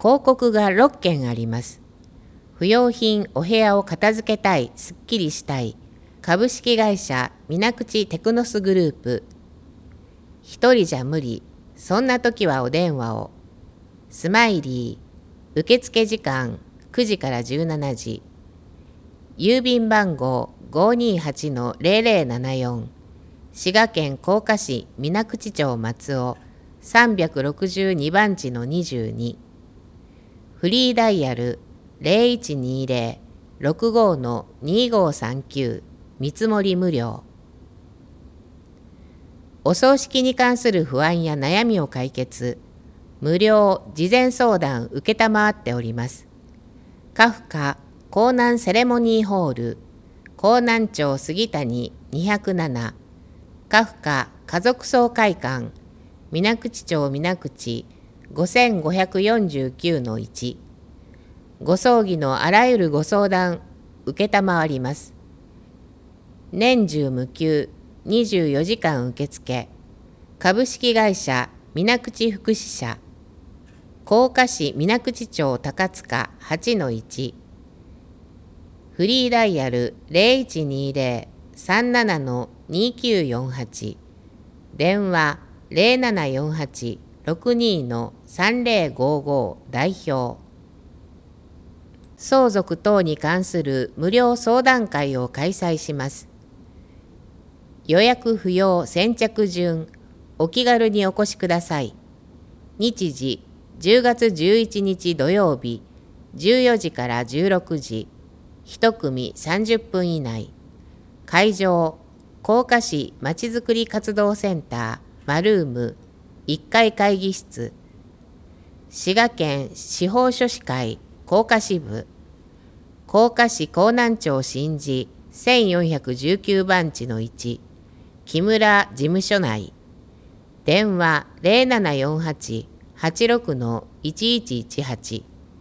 広告が6件あります。不用品お部屋を片付けたい、すっきりしたい。株式会社水口テクノスグループ。一人じゃ無理。そんな時はお電話を。スマイリー。受付時間9時から17時。郵便番号 528-0074。滋賀県甲賀市水口町松尾362番地の22。フリーダイヤル 0120-65-2539 見積もり無料。お葬式に関する不安や悩みを解決、無料事前相談受けたまわっております。カフカ江南セレモニーホール、江南町杉谷207、カフカ家族総会館、水口町水口 5549-1。ご葬儀のあらゆるご相談受けたまわります。年中無休24時間受付。株式会社水口福祉社。甲賀市水口町高塚 8-1。フリーダイヤル 0120-37-2948。電話 0748-62-3055 代表。相続等に関する無料相談会を開催します。予約不要先着順、お気軽にお越しください。日時10月11日土曜日、14時から16時、1組30分以内。会場、甲賀市まちづくり活動センター、マルーム、1階会議室。滋賀県司法書士会、甲賀支部。甲賀市江南町新寺1419番地の1。木村事務所内。電話 0748-86-1118。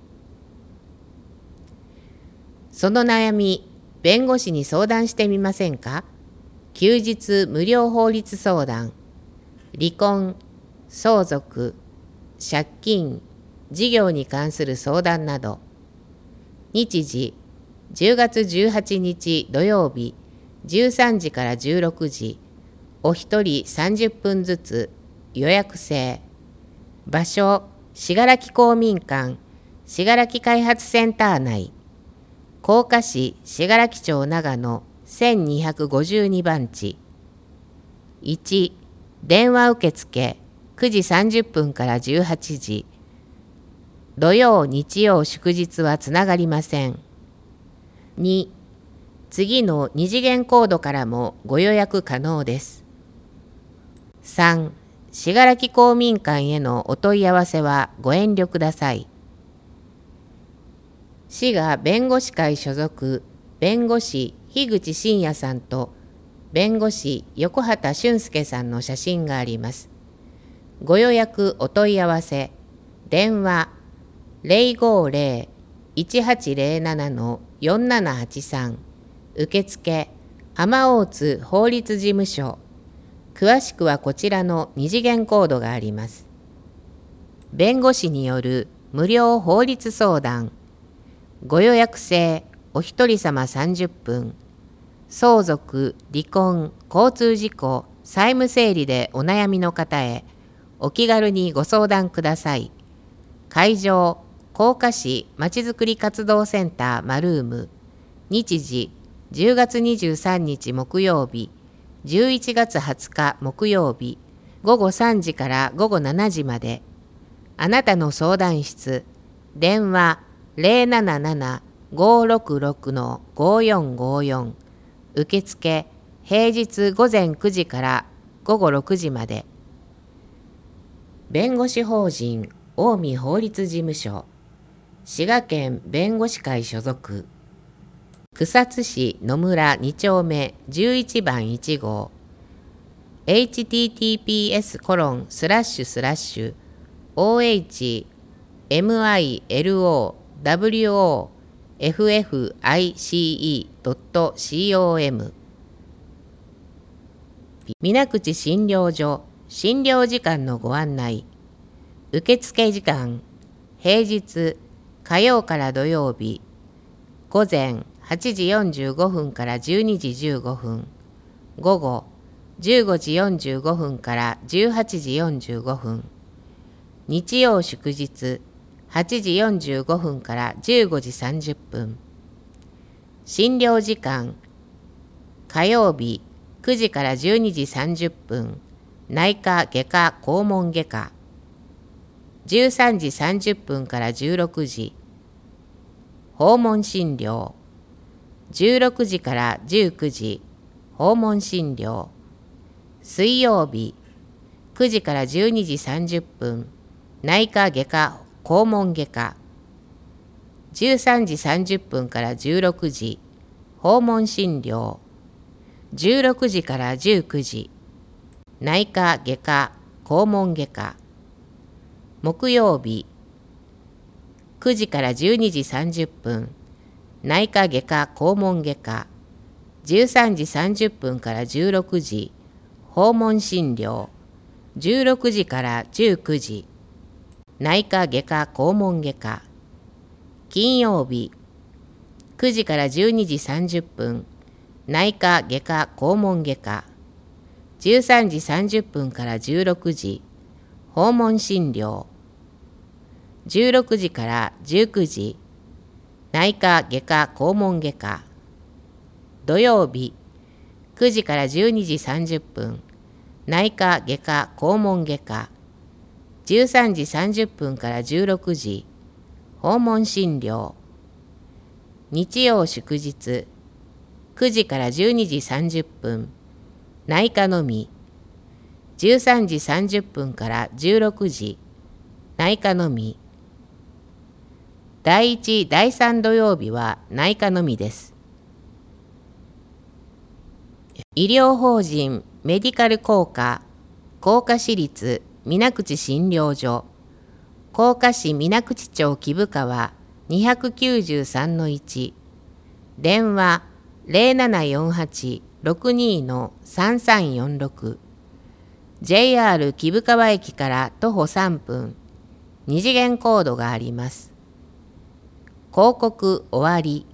その悩み、弁護士に相談してみませんか？休日無料法律相談。離婚、相続、借金、事業に関する相談など。日時、10月18日土曜日、13時から16時、お一人30分ずつ、予約制。場所、信楽公民館、信楽開発センター内。甲賀市信楽町長野1252番地。1、電話受付9時30分から18時。土曜、日曜、祝日はつながりません。2、次の2次元コードからもご予約可能です。3、信楽公民館へのお問い合わせはご遠慮ください。滋賀弁護士会所属弁護士樋口真也さんと弁護士横畑俊介さんの写真があります。ご予約お問い合わせ、電話 050-1807-4783 受付天大津法律事務所。詳しくはこちらの2次元コードがあります。弁護士による無料法律相談。ご予約制、お一人様30分。相続、離婚、交通事故、債務整理でお悩みの方へ、お気軽にご相談ください。会場、甲賀市まちづくり活動センターマルーム。日時、10月23日木曜日、11月20日木曜日、午後3時から午後7時まで。あなたの相談室、電話077-566-5454。受付、平日午前9時から午後6時まで。弁護士法人近江法律事務所、滋賀県弁護士会所属。草津市野村2丁目11番1号。https://ohmilowoffice.com。 水口診療所診療時間のご案内。受付時間平日、火曜から土曜日、午前8時45分から12時15分、午後15時45分から18時45分、日曜祝日、8時45分から15時30分、診療時間、火曜日9時から12時30分、内科外科肛門外科、13時30分から16時、訪問診療、16時から19時、訪問診療、水曜日9時から12時30分、内科外科肛門外科、13時30分から16時、訪問診療、16時から19時、内科外科肛門外科、木曜日9時から12時30分、内科外科肛門外科、13時30分から16時、訪問診療、16時から19時、内科外科肛門外科、金曜日9時から12時30分、内科外科肛門外科、13時30分から16時、訪問診療、16時から19時、内科外科肛門外科、土曜日9時から12時30分、内科外科肛門外科、13時30分から16時、訪問診療、日曜祝日9時から12時30分、内科のみ、13時30分から16時、内科のみ。第1、第3土曜日は内科のみです。医療法人メディカル工科、甲賀市立水口診療所、甲賀市水口町木生川 293-1、電話 0748-62-3346、JR 木生川駅から徒歩3分、2次元コードがあります。広告終わり。